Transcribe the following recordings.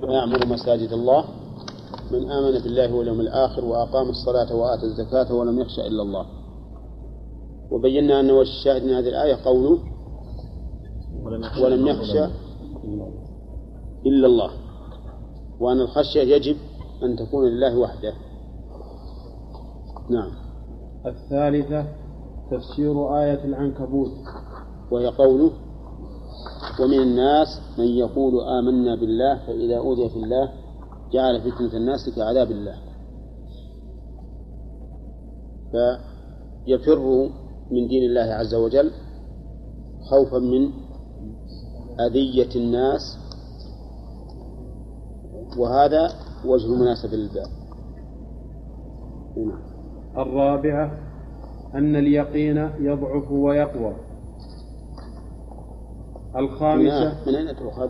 ويعمر مساجد الله من آمن بالله واليوم الآخر وأقام الصلاة وآتى الزكاة ولم يخش إلا الله. وبينا أن وجه الشاهد من هذه الآية قوله ولم يخش إلا الله، وأن الخشية يجب أن تكون لله وحده. نعم. الثالثة تفسير آية العنكبوت، وهي قوله ومن الناس من يقول آمنا بالله فإذا أوذي في الله جعل فتنة الناس كعذاب الله، فيفر من دين الله عز وجل خوفا من أذية الناس، وهذا وجه المناسبة للباب. الرابعة أن اليقين يضعف ويقوى. الخامسة من أين تؤخذ؟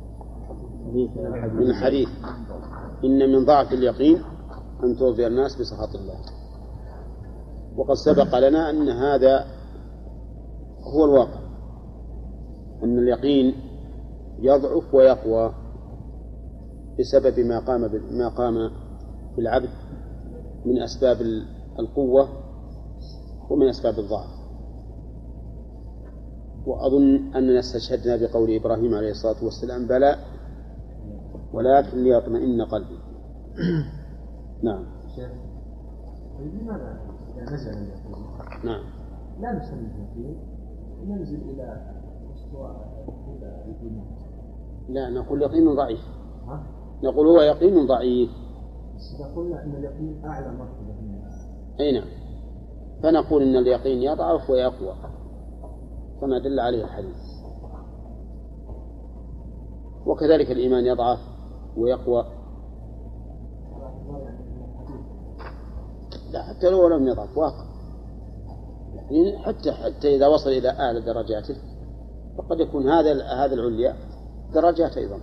من الحديث إن من ضعف اليقين أن ترضي الناس بسخط الله. وقد سبق لنا أن هذا هو الواقع، أن اليقين يضعف ويقوى بسبب ما قام بالعبد من أسباب القوة ومن أسباب الضعف. وأظن أننا استشهدنا بقول إبراهيم عليه الصلاة والسلام بلى ولكن ليطمئن قلبي. نعم. لماذا نزل اليقين؟ نعم. لا نسمي اليقين، ننزل إلى مستوى الإيمان. لا، نقول يقين ضعيف. نقول هو يقين ضعيف. إذا قلنا أن اليقين أعلى مرتبة من الناس. أي نعم. فنقول إن اليقين يضعف ويقوى كما دل عليه الحديث، وكذلك الإيمان يضعف ويقوى. لا، حتى لو لم يضعف واقع، يعني حتى إذا وصل إلى أعلى درجاته فقد يكون هذا العليا درجات أيضا.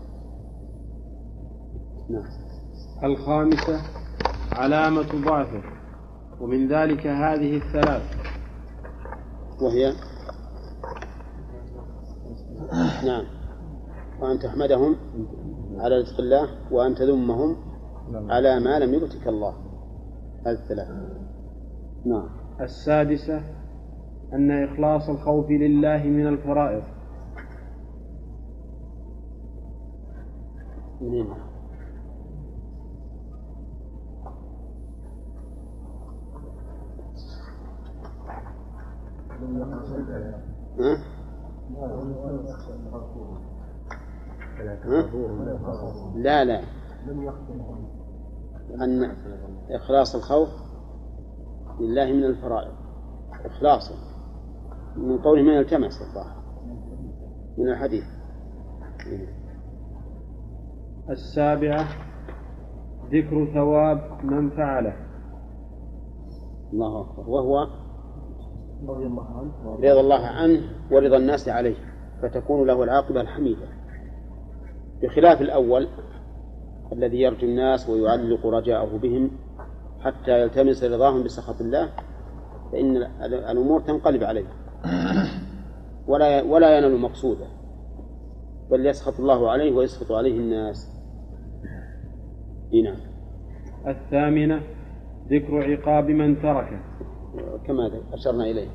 نعم. الخامسة علامة ضعفه، ومن ذلك هذه الثلاث، وهي نعم وأن تحمدهم على رزق الله وأن تذمهم على ما لم يؤتك الله. هذه الثلاثة. نعم. السادسة أن إخلاص الخوف لله من الفرائض. منين؟ لا أن إخلاص الخوف لله من الفرائض إخلاصا من قوله من التمس الظاهر من الحديث. السابعة ذكر ثواب من فعله. الله أكبر. وهو رضا الله عنه ورضا الناس عليه، فتكون له العاقبة الحميدة، بخلاف الأول الذي يرجو الناس ويعلق رجاءه بهم حتى يلتمس رضاهم بسخط الله، فإن الأمور تنقلب عليه ولا ينال مقصوده، بل يسخط الله عليه ويسخط عليه الناس. هنا. الثامنة ذكر عقاب من تركه، كما أشرنا إليه.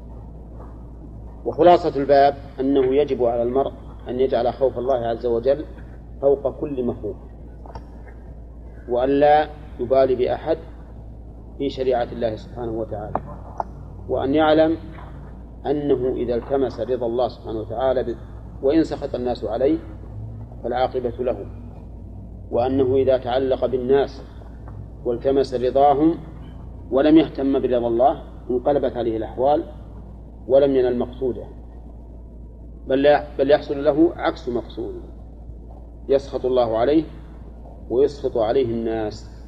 وخلاصة الباب أنه يجب على المرء أن يجعل خوف الله عز وجل فوق كل مخوف، وأن لا يبالي بأحد في شريعة الله سبحانه وتعالى، وأن يعلم أنه إذا التمس رضا الله سبحانه وتعالى وإن سخط الناس عليه فالعاقبة له، وأنه إذا تعلق بالناس والتمس رضاهم ولم يهتم برضا الله انقلبت عليه الأحوال ولم ينل مقصوده، بل يحصل له عكس مقصوده، يسخط الله عليه ويسخط عليه الناس.